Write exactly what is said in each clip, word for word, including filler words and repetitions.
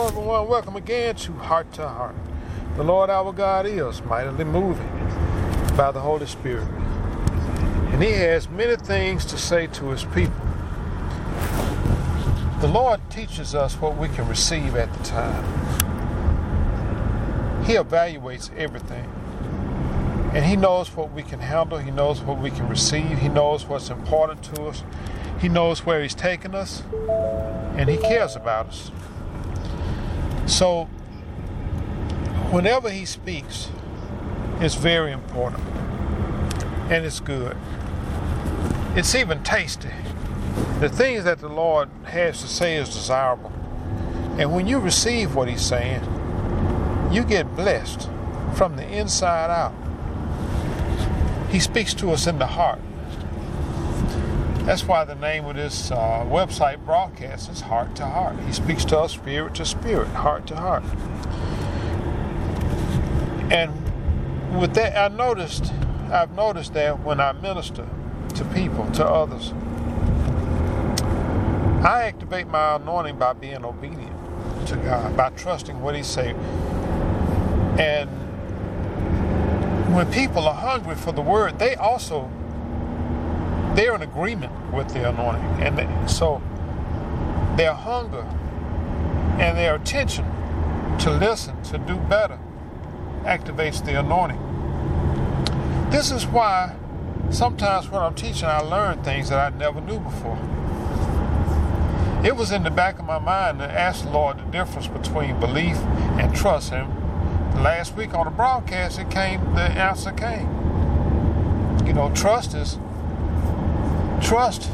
everyone. Welcome again to Heart to Heart. The Lord our God is mightily moving by the Holy Spirit. And He has many things to say to His people. The Lord teaches us what we can receive at the time. He evaluates everything. And He knows what we can handle. He knows what we can receive. He knows what's important to us. He knows where He's taking us. And He cares about us. So, whenever He speaks, it's very important. And it's good. It's even tasty. The things that the Lord has to say is desirable. And when you receive what He's saying, you get blessed from the inside out. He speaks to us in the heart. That's why the name of this uh, website broadcast is Heart to Heart. He speaks to us spirit to spirit, heart to heart. And with that, I noticed, I've noticed that when I minister to people, to others, I activate my anointing by being obedient to God, by trusting what He says. And when people are hungry for the word, they also, they're in agreement with the anointing. And they, so their hunger and their attention to listen, to do better, activates the anointing. This is why sometimes when I'm teaching, I learn things that I never knew before. It was in the back of my mind to ask the Lord the difference between belief and trust. And last week on the broadcast, it came, the answer came. You know, trust is, trust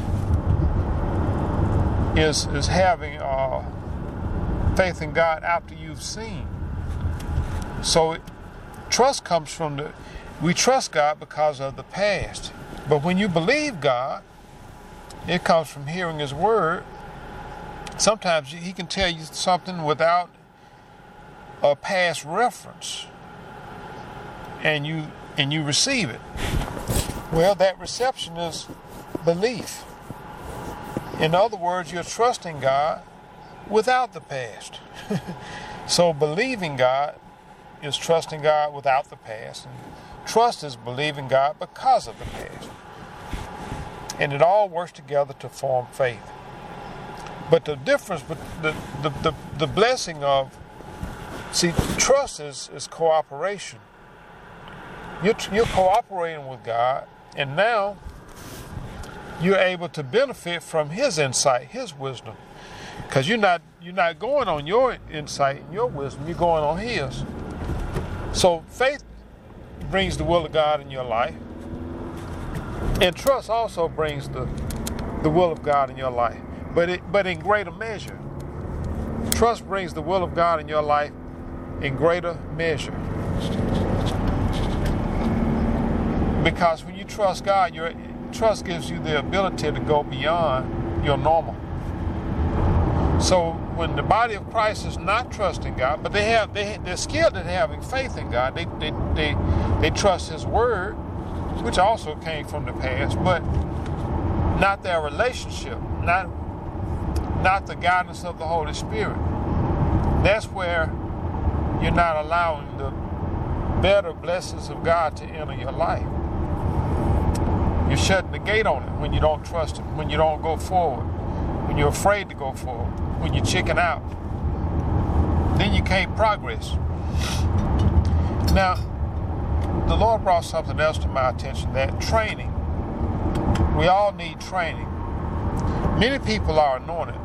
is, is having uh, faith in God after you've seen. So it, trust comes from the, we trust God because of the past. But when you believe God, it comes from hearing His word. Sometimes He can tell you something without a past reference, and you and you receive it. Well, that reception is belief. In other words, you're trusting God without the past. So believing God is trusting God without the past, and trust is believing God because of the past. And it all works together to form faith. But the difference, the the the, the blessing of, see, trust is, is cooperation. You're, you're cooperating with God, and now you're able to benefit from His insight, His wisdom. Because you're not, you're not going on your insight and your wisdom, you're going on His. So faith brings the will of God in your life. And trust also brings the, the will of God in your life. But it, but in greater measure. Trust brings the will of God in your life in greater measure. Because when you trust God, your trust gives you the ability to go beyond your normal. So when the body of Christ is not trusting God, but they have they they're skilled at having faith in God. They they they, they trust His word, which also came from the past, but not their relationship, not not the guidance of the Holy Spirit. That's where you're not allowing the better blessings of God to enter your life. You're shutting the gate on it when you don't trust Him, when you don't go forward, when you're afraid to go forward, when you chicken out. Then you can't progress. Now, the Lord brought something else to my attention, that training. We all need training. Many people are anointed.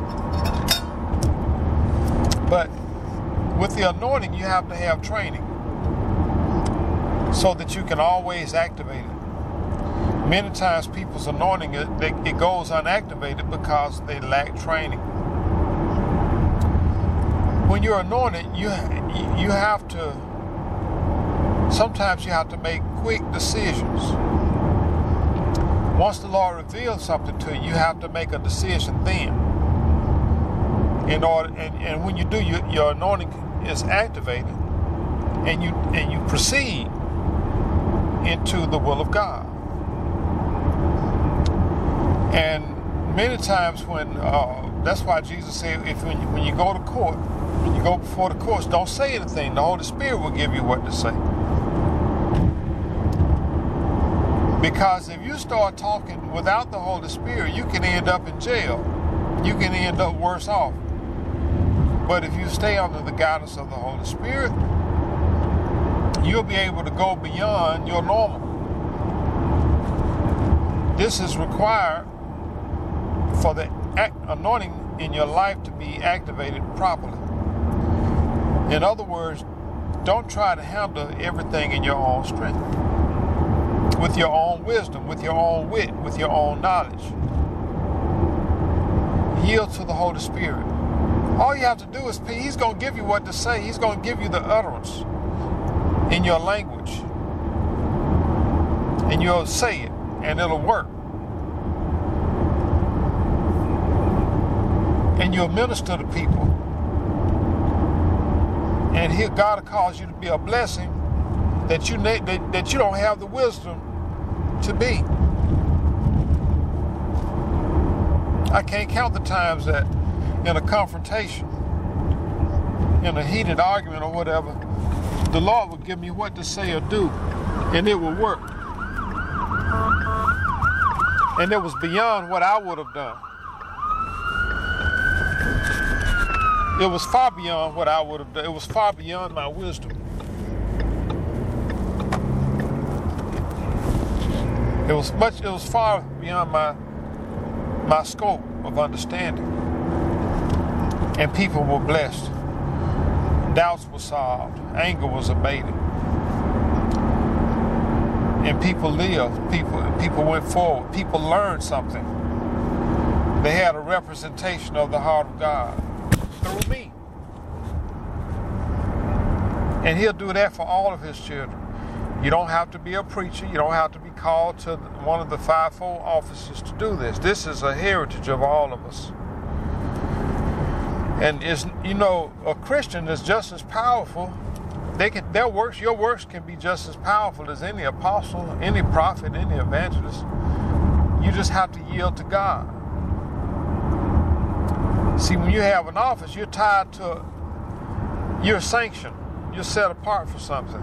But with the anointing, you have to have training so that you can always activate it. Many times people's anointing, it, it goes unactivated because they lack training. When you're anointed, you, you have to, sometimes you have to make quick decisions. Once the Lord reveals something to you, you have to make a decision then. In order, and, and when you do, your, your anointing is activated, and you and you proceed into the will of God. And many times when, uh, that's why Jesus said, if when you, when you go to court, When you go before the courts, don't say anything. The Holy Spirit will give you what to say. Because if you start talking without the Holy Spirit, you can end up in jail. You can end up worse off. But if you stay under the guidance of the Holy Spirit, you'll be able to go beyond your normal. This is required for the anointing in your life to be activated properly. In other words, don't try to handle everything in your own strength, with your own wisdom, with your own wit, with your own knowledge. Yield to the Holy Spirit. All you have to do is, He's going to give you what to say. He's going to give you the utterance in your language. And you'll say it, and it'll work. And you'll minister to people. And here God will cause you to be a blessing that you, that, that you don't have the wisdom to be. I can't count the times that in a confrontation, in a heated argument or whatever, the Lord would give me what to say or do, and it would work. And it was beyond what I would have done. It was far beyond what I would have done. It was far beyond my wisdom. It was much, it was far beyond my my scope of understanding. And people were blessed. Doubts were solved. Anger was abated. And people lived. People, people went forward. People learned something. They had a representation of the heart of God through me. And He'll do that for all of His children. You don't have to be a preacher. You don't have to be called to one of the fivefold offices to do this. This is a heritage of all of us. And is you know, a Christian is just as powerful. They can their works, your works can be just as powerful as any apostle, any prophet, any evangelist. You just have to yield to God. See, when you have an office, you're tied to, you're sanctioned. You're set apart for something.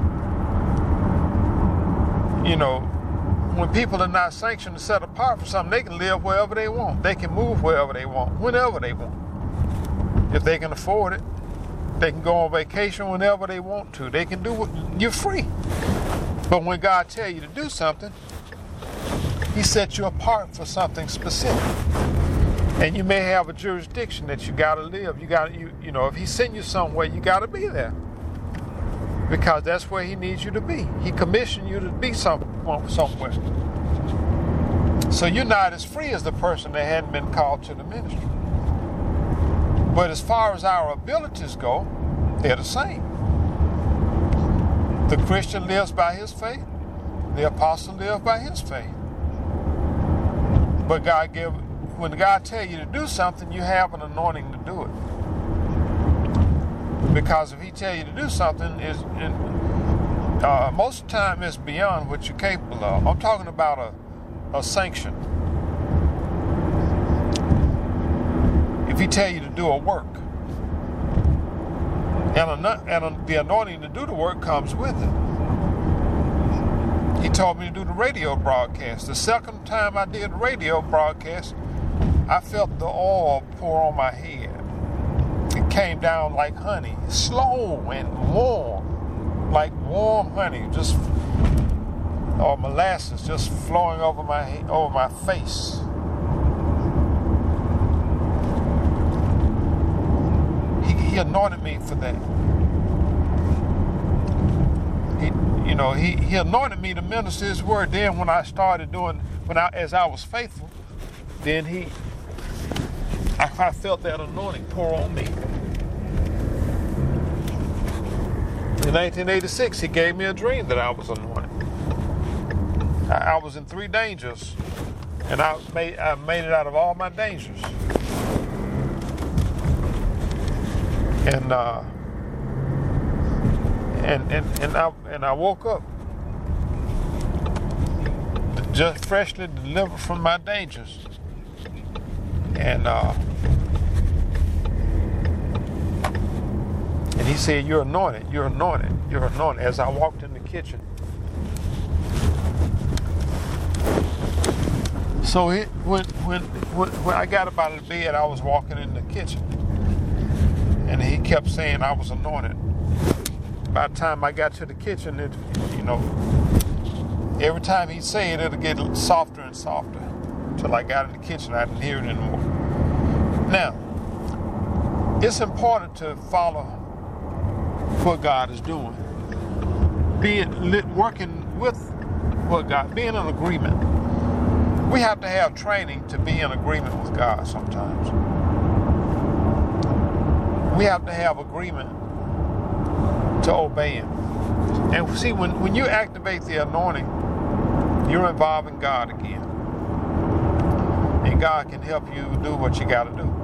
You know, when people are not sanctioned and set apart for something, they can live wherever they want. They can move wherever they want, whenever they want. If they can afford it, they can go on vacation whenever they want to. They can do what, you're free. But when God tells you to do something, He sets you apart for something specific. And you may have a jurisdiction that you got to live. You got you you know, if He sent you somewhere, you got to be there. Because that's where He needs you to be. He commissioned you to be some, somewhere. So you're not as free as the person that hadn't been called to the ministry. But as far as our abilities go, they're the same. The Christian lives by his faith. The apostle lives by his faith. But God gave, when God tells you to do something, you have an anointing to do it. Because if He tells you to do something, is uh, most of the time it's beyond what you're capable of. I'm talking about a, a sanction. If He tells you to do a work, and, a, and a, the anointing to do the work comes with it. He told me to do the radio broadcast. The second time I did radio broadcast, I felt the oil pour on my head. It came down like honey, slow and warm, like warm honey, just or molasses just flowing over my over my face. He, he anointed me for that. He, you know, he, he anointed me to minister His word. Then when I started doing, when I as I was faithful, then He. I, I felt that anointing pour on me. In nineteen eighty-six, He gave me a dream that I was anointed. I, I was in three dangers, and I made I made it out of all my dangers. And uh, and and and I and I woke up just freshly delivered from my dangers. And uh, said, "You're anointed, you're anointed, you're anointed," as I walked in the kitchen. So it, when, when, when, when I got up out of the bed, I was walking in the kitchen. And he kept saying I was anointed. By the time I got to the kitchen, it, you know, every time he'd say it, it'd get softer and softer. Until I got in the kitchen, I didn't hear it anymore. Now, it's important to follow what God is doing. Being lit, working with what God, being in agreement. We have to have training to be in agreement with God sometimes. We have to have agreement to obey Him. And see, when, when you activate the anointing, you're involving God again. And God can help you do what you got to do.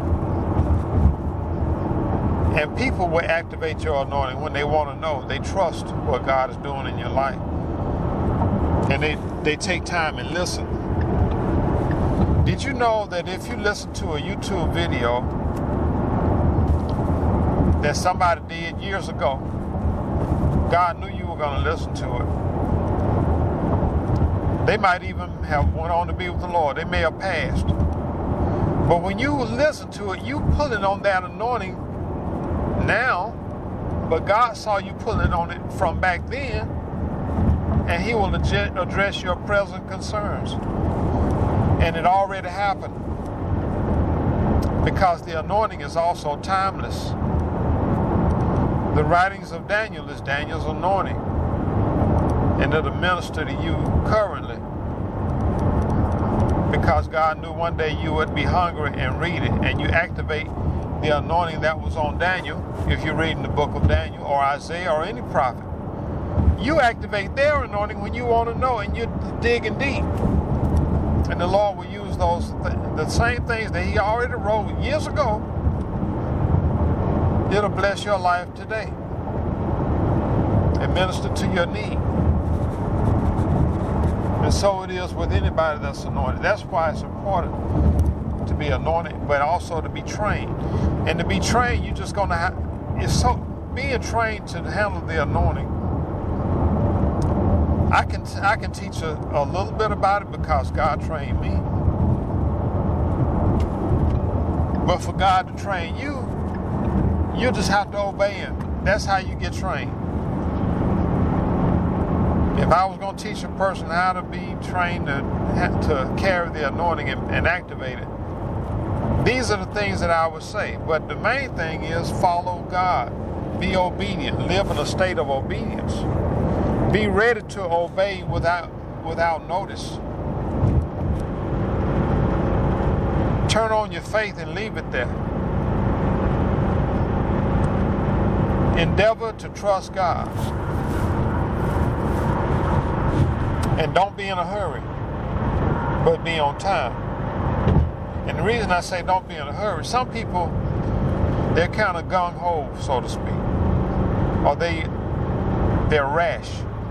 And people will activate your anointing when they want to know. They trust what God is doing in your life. And they, they take time and listen. Did you know that if you listen to a YouTube video that somebody did years ago, God knew you were going to listen to it. They might even have went on to be with the Lord. They may have passed. But when you listen to it, you pulling on that anointing now, but God saw you pulling on it from back then, and He will address your present concerns. And it already happened, because the anointing is also timeless. The writings of Daniel is Daniel's anointing, and it'll minister to you currently, because God knew one day you would be hungry and read it, and you activate the anointing that was on Daniel. If you're reading the book of Daniel or Isaiah or any prophet, you activate their anointing when you want to know, and you're digging deep. And the Lord will use those th- the same things that He already wrote years ago. It'll bless your life today and minister to your need. And so it is with anybody that's anointed. That's why it's important to be anointed, but also to be trained. And to be trained, you're just going to have, it's so, being trained to handle the anointing. I can I can teach a, a little bit about it because God trained me. But for God to train you, you just have to obey Him. That's how you get trained. If I was going to teach a person how to be trained to, to carry the anointing and, and activate it, these are the things that I would say. But the main thing is follow God. Be obedient. Live in a state of obedience. Be ready to obey without without notice. Turn on your faith and leave it there. Endeavor to trust God. And don't be in a hurry, but be on time. And the reason I say don't be in a hurry, some people, they're kind of gung-ho, so to speak. Or they, they're rash.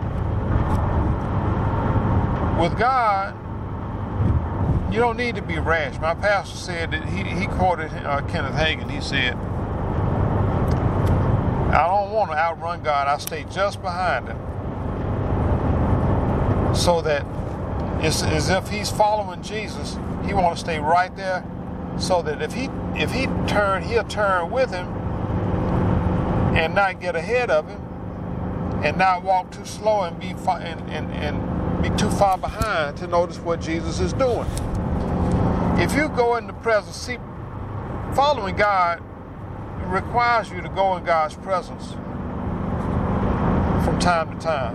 With God, you don't need to be rash. My pastor said that he, he quoted uh, Kenneth Hagin. He said, I don't want to outrun God. I stay just behind Him. So that it's as if He's following Jesus. He wants to stay right there, so that if he if he turn, He'll turn with Him and not get ahead of Him, and not walk too slow and be far, and, and, and be too far behind to notice what Jesus is doing. If you go in the presence, see, following God requires you to go in God's presence from time to time.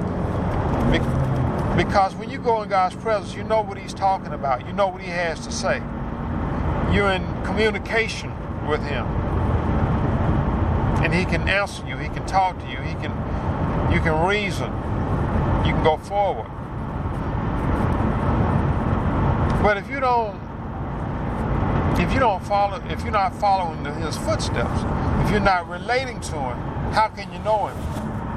Because when you go in God's presence, you know what He's talking about. You know what He has to say. You're in communication with Him. And He can answer you. He can talk to you. He can, you can reason. You can go forward. But if you don't, if you don't follow, if you're not following His footsteps, if you're not relating to Him, how can you know Him?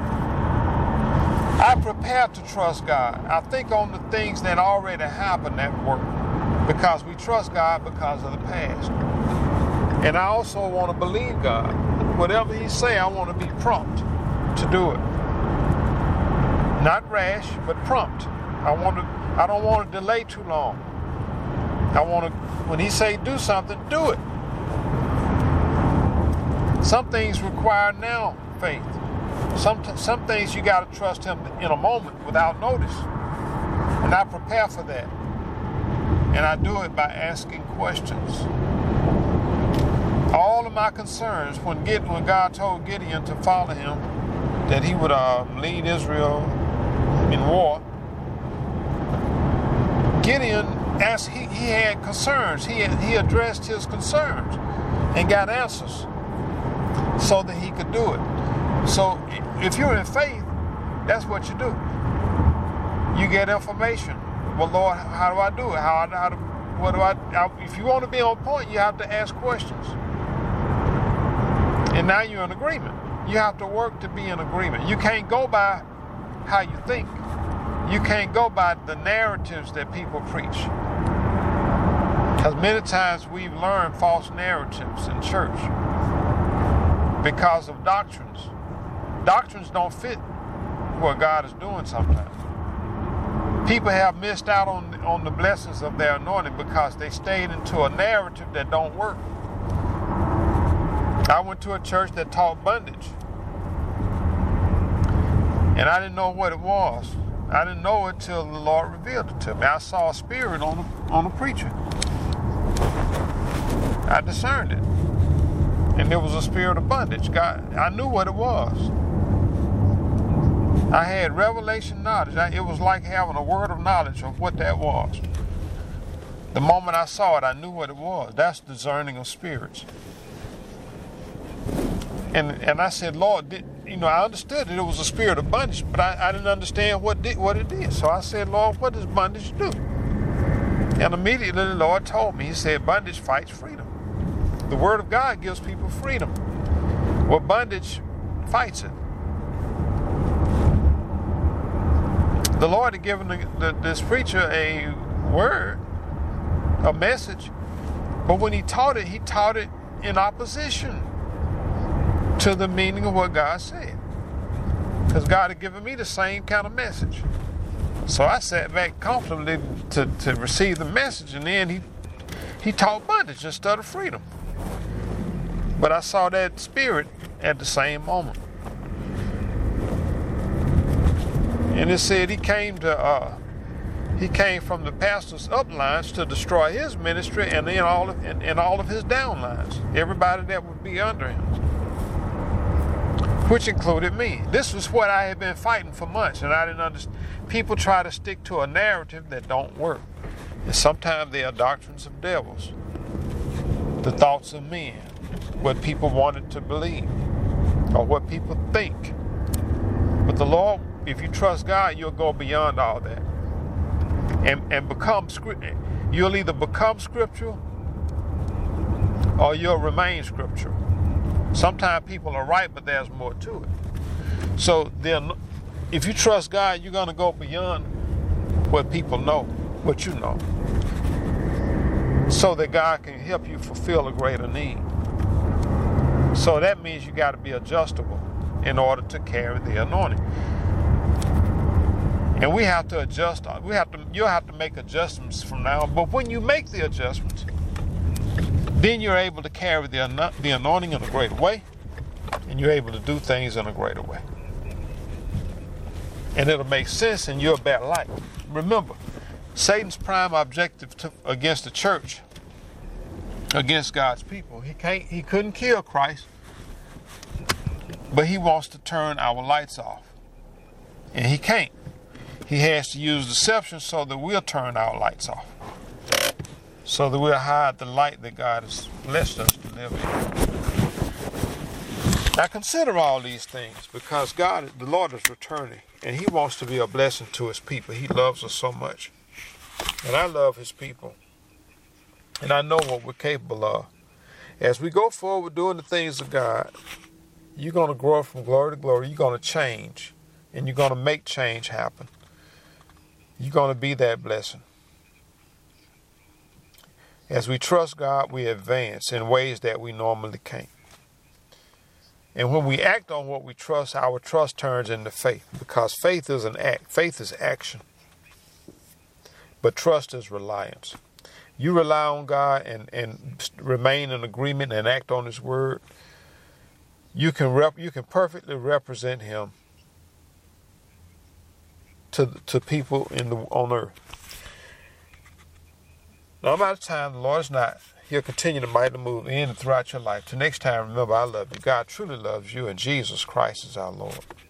I prepare to trust God. I think on the things that already happened at work, because we trust God because of the past. And I also want to believe God. whatever he say, I want to be prompt to do it. Not rash, but prompt. I want to. I don't want to delay too long. I want to. When he say do something, do it. Some things require now faith. Some some things you got to trust him in a moment without notice. And I prepare for that. And I do it by asking questions. All of my concerns, when Gid, when God told Gideon to follow him, that he would uh, lead Israel in war, Gideon asked, he, he had concerns. He, had, he addressed his concerns and got answers so that he could do it. So if you're in faith, that's what you do. You get information. Well, Lord, how do I do it? How, how do, what do I, how, if you want to be on point, you have to ask questions. And now you're in agreement. You have to work to be in agreement. You can't go by how you think. You can't go by the narratives that people preach. Because many times we've learned false narratives in church because of doctrines. Doctrines don't fit what God is doing sometimes. People have missed out on, on the blessings of their anointing because they stayed into a narrative that don't work. I went to a church that taught bondage. And I didn't know what it was. I didn't know it till the Lord revealed it to me. I saw a spirit on a, on a preacher. I discerned it. And there was a spirit of bondage. God, I knew what it was. I had revelation knowledge. I, it was like having a word of knowledge of what that was. The moment I saw it, I knew what it was. That's discerning of spirits. And and I said, Lord, did, you know, I understood that it was a spirit of bondage, but I, I didn't understand what did, what it did. So I said, Lord, what does bondage do? And immediately the Lord told me, he said, bondage fights freedom. The word of God gives people freedom. Well, bondage fights it. The Lord had given the, the, this preacher a word, a message, but when he taught it, he taught it in opposition to the meaning of what God said. Because God had given me the same kind of message. So I sat back comfortably to, to receive the message, and then he, he taught bondage instead of freedom. But I saw that spirit at the same moment. And it said he came to uh, he came from the pastor's uplines to destroy his ministry and then all of and, and all of his downlines, everybody that would be under him, which included me. This was what I had been fighting for months, and I didn't understand. People try to stick to a narrative that don't work, and sometimes they are doctrines of devils, the thoughts of men, what people wanted to believe, or what people think. But the Lord, if you trust God, you'll go beyond all that. And and become scripture. You'll either become scriptural or you'll remain scriptural. Sometimes people are right, but there's more to it. So then, if you trust God, you're going to go beyond what people know, what you know, so that God can help you fulfill a greater need. So that means you got to be adjustable in order to carry the anointing. And we have to adjust. We have to. You'll have to make adjustments from now on. But when you make the adjustments, then you're able to carry the the anointing in a greater way, and you're able to do things in a greater way. And it'll make sense, and you're a better light. Remember, Satan's prime objective to, against the church, against God's people, he can't. He couldn't kill Christ, but he wants to turn our lights off, and he can't. He has to use deception so that we'll turn our lights off, so that we'll hide the light that God has blessed us to live in. Now consider all these things, because God, the Lord is returning, and he wants to be a blessing to his people. He loves us so much, and I love his people, and I know what we're capable of. As we go forward doing the things of God, you're going to grow from glory to glory. You're going to change, and you're going to make change happen. You're going to be that blessing. As we trust God, we advance in ways that we normally can't. And when we act on what we trust, our trust turns into faith, because faith is an act. Faith is action. But trust is reliance. You rely on God and, and remain in agreement and act on His word, you can rep, you can perfectly represent Him to to people in the on earth. Now I'm out of time. The Lord is not. He'll continue to mightily move in and throughout your life. Till next time, remember, I love you. God truly loves you, and Jesus Christ is our Lord.